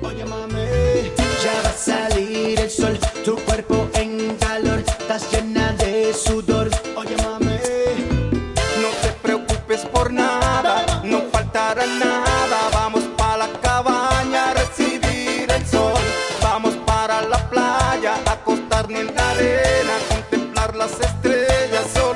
Oye mami, ya va a salir el sol, tu cuerpo en calor, estás llena de sudor. Oye mami, No te preocupes por nada, no faltará nada. Vamos para la cabaña a recibir el sol. Vamos para la playa, a acostarnos en la arena, a contemplar las estrellas. Solo